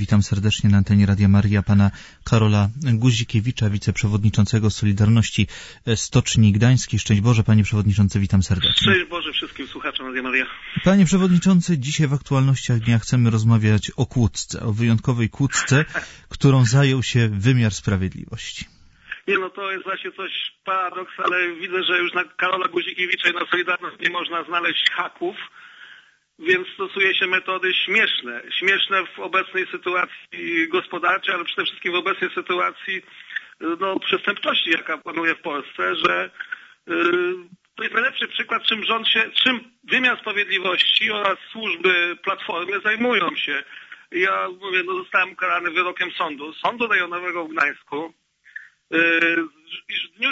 Witam serdecznie na antenie Radia Maryja pana Karola Guzikiewicza, wiceprzewodniczącego Solidarności Stoczni Gdańskiej. Szczęść Boże, panie przewodniczący, witam serdecznie. Szczęść Boże wszystkim słuchaczom Radia Maryja. Panie przewodniczący, dzisiaj w aktualnościach dnia chcemy rozmawiać o kłódce, o wyjątkowej kłódce, którą zajął się wymiar sprawiedliwości. Nie, no to jest właśnie coś paradoks, ale widzę, że już na Karola Guzikiewicza i na Solidarność nie można znaleźć haków, więc stosuje się metody śmieszne. Śmieszne w obecnej sytuacji gospodarczej, ale przede wszystkim w obecnej sytuacji przestępczości, jaka panuje w Polsce, że to jest najlepszy przykład, czym wymiar sprawiedliwości oraz służby Platformy zajmują się. Ja mówię, zostałem ukarany wyrokiem Sądu Rejonowego w Gdańsku, iż w dniu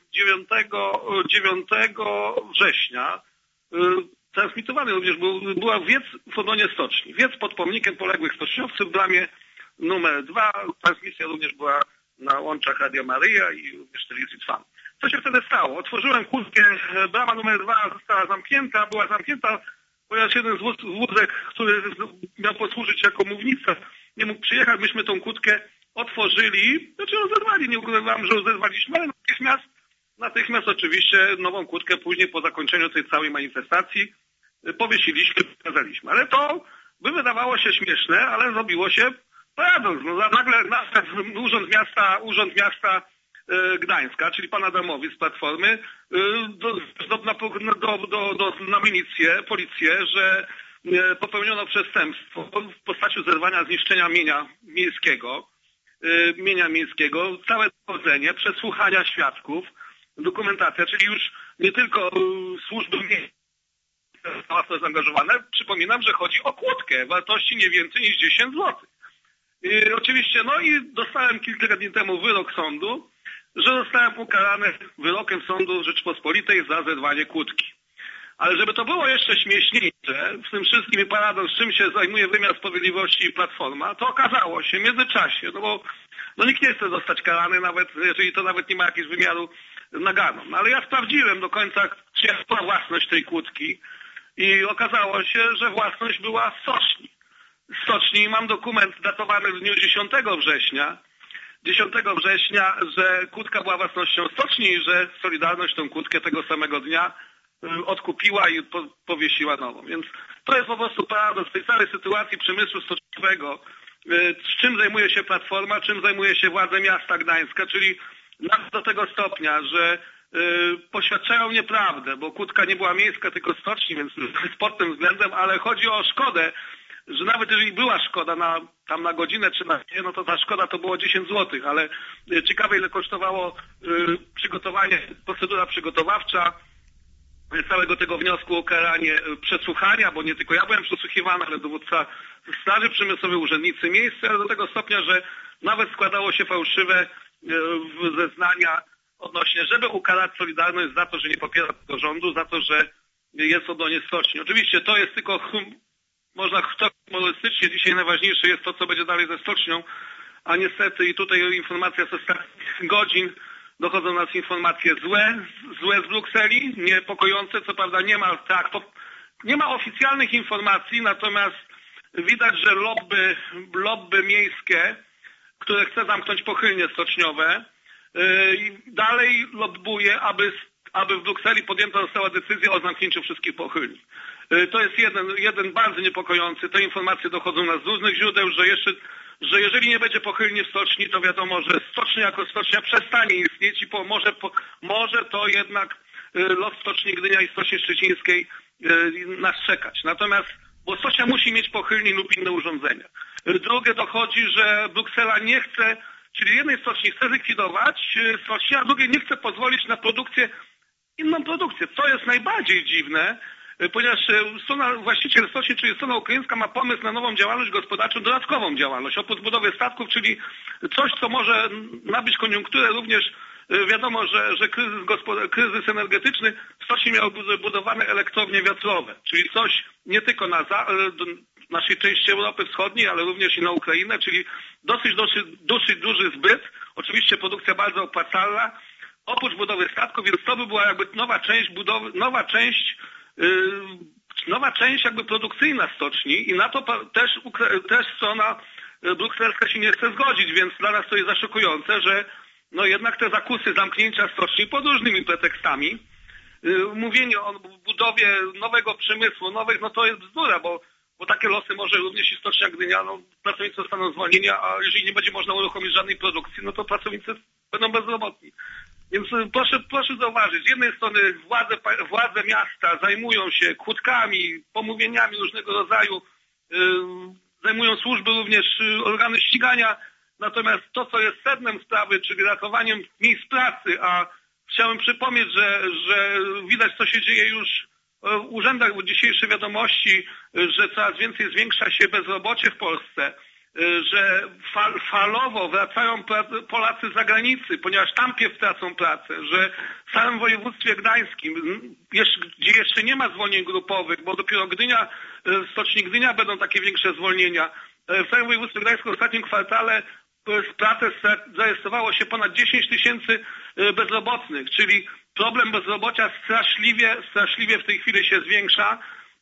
9 września transmitowany również była wiec w obronie stoczni. Wiec pod pomnikiem poległych stoczniowców w bramie numer 2. Transmisja również była na łączach Radia Maryja i również telewizji Trwam. Co się wtedy stało? Otworzyłem kłódkę, brama numer 2 została zamknięta, była zamknięta, ponieważ jeden z wózek, który miał posłużyć jako mównica, nie mógł przyjechać. Myśmy tą kłódkę otworzyli, rozerwali, nie ukrywam, że rozerwaliśmy, ale natychmiast oczywiście nową kłódkę później po zakończeniu tej całej manifestacji powiesiliśmy, pokazaliśmy. Ale to by wydawało się śmieszne, ale zrobiło się paradoks. Nagle Urząd Miasta Gdańska, czyli pan Adamowic z Platformy, na milicję, policję, że popełniono przestępstwo w postaci zerwania, zniszczenia mienia miejskiego, całe dochodzenie, przesłuchania świadków, dokumentacja, czyli już nie tylko służby została w to zaangażowane. Przypominam, że chodzi o kłódkę wartości nie więcej niż 10 zł. Oczywiście, i dostałem kilka dni temu wyrok sądu, że zostałem ukarany wyrokiem sądu Rzeczypospolitej za zerwanie kłódki. Ale żeby to było jeszcze śmieszniejsze, w tym wszystkim paradoks, czym się zajmuje wymiar sprawiedliwości i Platforma, to okazało się w międzyczasie, bo nikt nie chce zostać karany, nawet jeżeli to nawet nie ma jakiegoś wymiaru naganą. Ale ja sprawdziłem do końca, czy jest to własność tej kłódki i okazało się, że własność była stoczni. Mam dokument datowany w dniu 10 września, że kłódka była własnością stoczni i że Solidarność tą kłódkę tego samego dnia odkupiła i powiesiła nową. Więc to jest po prostu paradoks tej całej sytuacji przemysłu stoczniowego, z czym zajmuje się Platforma, czym zajmuje się władze miasta Gdańska, czyli nawet do tego stopnia, że poświadczają nieprawdę, bo kłódka nie była miejska, tylko stoczni, więc pod tym względem, ale chodzi o szkodę, że nawet jeżeli była szkoda na godzinę czy na dwie, to ta szkoda to było 10 zł, ale ciekawe ile kosztowało procedura przygotowawcza całego tego wniosku o karanie przesłuchania, bo nie tylko ja byłem przesłuchiwany, ale dowódca Straży Przemysłowej, urzędnicy miejsca, do tego stopnia, że nawet składało się fałszywe zeznania odnośnie, żeby ukarać Solidarność za to, że nie popiera tego rządu, za to, że jest w obronie stoczni. Oczywiście to jest tylko, można humorystycznie, dzisiaj najważniejsze jest to, co będzie dalej ze stocznią, a niestety i tutaj informacja z ostatnich godzin, dochodzą do nas informacje złe z Brukseli, niepokojące, co prawda nie ma oficjalnych informacji, natomiast widać, że lobby miejskie, które chce zamknąć pochylnie stoczniowe, dalej lobbuje, aby w Brukseli podjęta została decyzja o zamknięciu wszystkich pochylni. To jest jeden bardzo niepokojący. Te informacje dochodzą nas z różnych źródeł, że jeżeli nie będzie pochylni w stoczni, to wiadomo, że stocznia jako stocznia przestanie istnieć i może to jednak los Stoczni Gdynia i Stoczni Szczecińskiej nas czekać. Natomiast, bo stocznia musi mieć pochylni lub inne urządzenia. Drugie dochodzi, że Bruksela nie chce, czyli jednej stoczni chce likwidować stoczni, a drugiej nie chce pozwolić na inną produkcję. To jest najbardziej dziwne, ponieważ właściciel stoczni, czyli strona ukraińska, ma pomysł na nową działalność gospodarczą, dodatkową działalność, oprócz budowy statków, czyli coś, co może nabyć koniunkturę. Również wiadomo, że kryzys energetyczny, w stoczni miały budowane elektrownie wiatrowe, czyli coś nie tylko na naszej części Europy Wschodniej, ale również i na Ukrainę, czyli dosyć duży zbyt, oczywiście produkcja bardzo opłacalna, oprócz budowy statków, więc to by była jakby nowa część jakby produkcyjna stoczni i na to też strona brukselska się nie chce zgodzić, więc dla nas to jest zaszokujące, że no jednak te zakusy zamknięcia stoczni pod różnymi pretekstami, mówienie o budowie nowego przemysłu, no to jest bzdura, bo takie losy może również i Stocznia Gdynia, pracownicy zostaną zwolnieni, a jeżeli nie będzie można uruchomić żadnej produkcji, no to pracownicy będą bezrobotni. Więc proszę zauważyć, z jednej strony władze miasta zajmują się kłódkami, pomówieniami różnego rodzaju, zajmują służby również organy ścigania, natomiast to, co jest sednem sprawy, czyli ratowaniem miejsc pracy, a chciałem przypomnieć, że widać, co się dzieje już w urzędach, bo dzisiejsze wiadomości, że coraz więcej zwiększa się bezrobocie w Polsce, że falowo wracają Polacy z zagranicy, ponieważ tam tracą pracę, że w samym województwie gdańskim, gdzie jeszcze nie ma zwolnień grupowych, bo dopiero w Stoczni Gdynia będą takie większe zwolnienia, w całym województwie gdańskim w ostatnim kwartale z pracy zarejestrowało się ponad 10 000 bezrobotnych, czyli problem bezrobocia straszliwie w tej chwili się zwiększa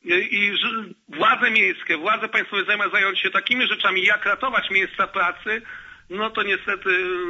i władze miejskie, władze państwowe zamiast zająć się takimi rzeczami, jak ratować miejsca pracy, no to niestety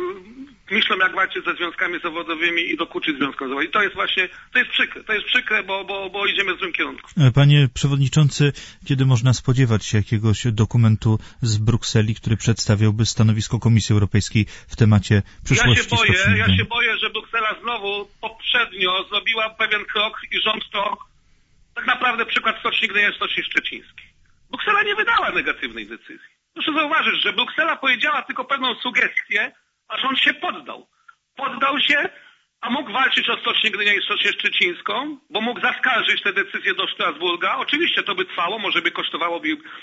myślą, jak walczyć ze związkami zawodowymi i dokuczyć związkom zawodowym. I to jest przykre, bo idziemy w złym kierunku. Panie przewodniczący, kiedy można spodziewać się jakiegoś dokumentu z Brukseli, który przedstawiałby stanowisko Komisji Europejskiej w temacie przyszłości Stoczni Gdyni? Ja się boję, że Bruksela znowu poprzednio zrobiła pewien krok i rząd to tak naprawdę przykład Stoczni Gdyni jest Stoczni Szczecińskiej. Bruksela nie wydała negatywnej decyzji. Proszę zauważyć, że Bruksela powiedziała tylko pewną sugestię, a rząd się poddał. Poddał się, a mógł walczyć o Stocznię Gdynia i Stocznię Szczecińską, bo mógł zaskarżyć te decyzje do Strasburga. Oczywiście to by trwało, może by kosztowało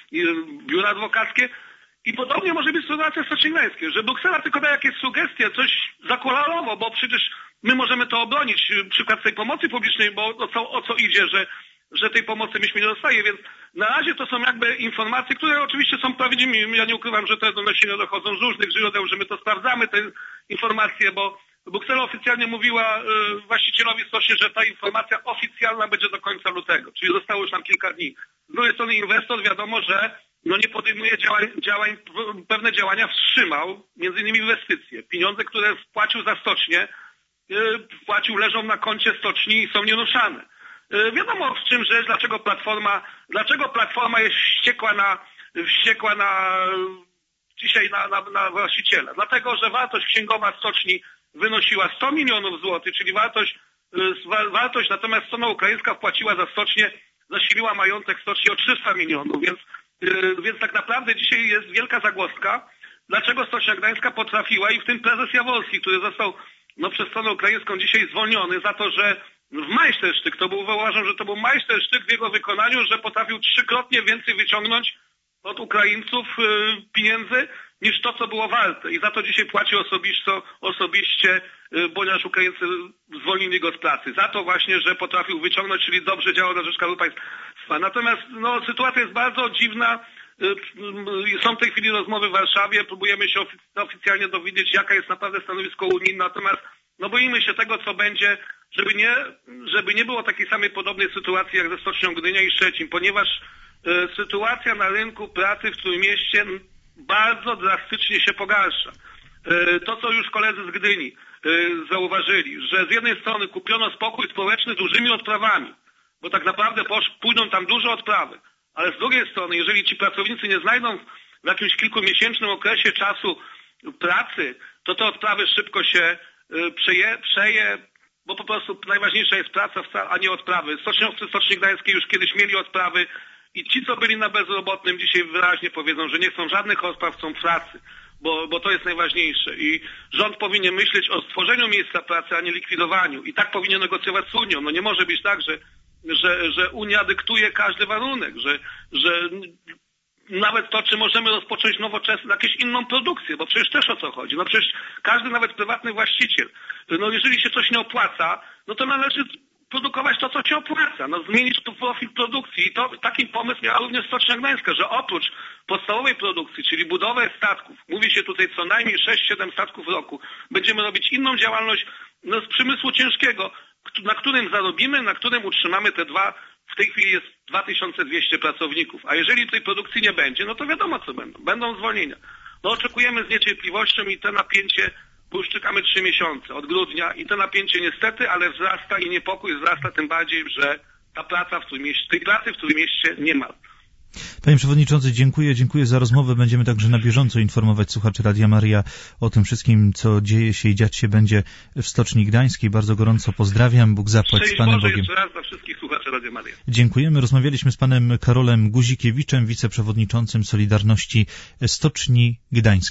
biura adwokackie i podobnie może być sytuacja w Stoczni Gdańskiej, że Bruksela tylko da jakieś sugestie, coś zakolorowo, bo przecież my możemy to obronić, przykład tej pomocy publicznej, bo o co idzie, że tej pomocy myśmy nie dostaje, więc na razie to są jakby informacje, które oczywiście są prawdziwymi. Ja nie ukrywam, że te doniesienia dochodzą z różnych źródeł, że my to sprawdzamy, te informacje, bo Bruksela oficjalnie mówiła właścicielowi stoczni, że ta informacja oficjalna będzie do końca lutego, czyli zostało już nam kilka dni. Z drugiej strony inwestor wiadomo, że nie podejmuje pewne działania wstrzymał, między innymi inwestycje. Pieniądze, które wpłacił za stocznię, leżą na koncie stoczni i są nieruszane. Wiadomo w czym rzecz, dlaczego Platforma jest wściekła dzisiaj na właściciela. Dlatego, że wartość księgowa stoczni wynosiła 100 milionów złotych, czyli wartość, natomiast strona ukraińska wpłaciła za stocznię, zasiliła majątek stoczni o 300 milionów, więc tak naprawdę dzisiaj jest wielka zagwozdka, dlaczego Stocznia Gdańska potrafiła i w tym prezes Jaworski, który został przez stronę ukraińską dzisiaj zwolniony za to, że w majstersztyk, uważam, że to był majstersztyk w jego wykonaniu, że potrafił 3-krotnie więcej wyciągnąć od Ukraińców pieniędzy niż to, co było warte. I za to dzisiaj płaci osobiście, ponieważ Ukraińcy zwolnili go z pracy. Za to właśnie, że potrafił wyciągnąć, czyli dobrze działał na rzecz Skarbu Państwa. Natomiast sytuacja jest bardzo dziwna. Są w tej chwili rozmowy w Warszawie. Próbujemy się oficjalnie dowiedzieć, jaka jest naprawdę stanowisko Unii. Natomiast boimy się tego, co będzie, żeby nie było takiej samej podobnej sytuacji jak ze Stocznią Gdynia i Szczecin, ponieważ sytuacja na rynku pracy w Trójmieście bardzo drastycznie się pogarsza. To, co już koledzy z Gdyni zauważyli, że z jednej strony kupiono spokój społeczny dużymi odprawami, bo tak naprawdę pójdą tam duże odprawy, ale z drugiej strony, jeżeli ci pracownicy nie znajdą w jakimś kilkumiesięcznym okresie czasu pracy, to te odprawy szybko się bo po prostu najważniejsza jest praca, a nie odprawy. Stoczniowcy Stoczni Gdańskiej już kiedyś mieli odprawy i ci, co byli na bezrobotnym, dzisiaj wyraźnie powiedzą, że nie chcą żadnych odpraw, chcą pracy, bo to jest najważniejsze. I rząd powinien myśleć o stworzeniu miejsca pracy, a nie likwidowaniu. I tak powinien negocjować z Unią. Nie może być tak, że Unia dyktuje każdy warunek, że nawet to, czy możemy rozpocząć nowoczesną, jakąś inną produkcję, bo przecież też o co chodzi. Przecież każdy, nawet prywatny właściciel, jeżeli się coś nie opłaca, to należy produkować to, co się opłaca, zmienić profil produkcji. I taki pomysł miała również Stocznia Gdańska, że oprócz podstawowej produkcji, czyli budowę statków, mówi się tutaj co najmniej 6-7 statków w roku, będziemy robić inną działalność z przemysłu ciężkiego, na którym zarobimy, na którym utrzymamy te dwa W tej chwili jest 2200 pracowników, a jeżeli tej produkcji nie będzie, no to wiadomo co będą. Będą zwolnienia. No oczekujemy z niecierpliwością i to napięcie, bo już czekamy 3 miesiące od grudnia i to napięcie niestety, ale wzrasta i niepokój wzrasta tym bardziej, że ta praca tej pracy w Trójmieście nie ma. Panie Przewodniczący, dziękuję za rozmowę. Będziemy także na bieżąco informować słuchaczy Radia Maryja o tym wszystkim, co dzieje się i dziać się będzie w Stoczni Gdańskiej. Bardzo gorąco pozdrawiam. Bóg zapłać z Panem Bogiem. Jeszcze raz dla wszystkich słuchaczy Radia Maryja. Dziękujemy. Rozmawialiśmy z panem Karolem Guzikiewiczem, wiceprzewodniczącym Solidarności Stoczni Gdańskiej.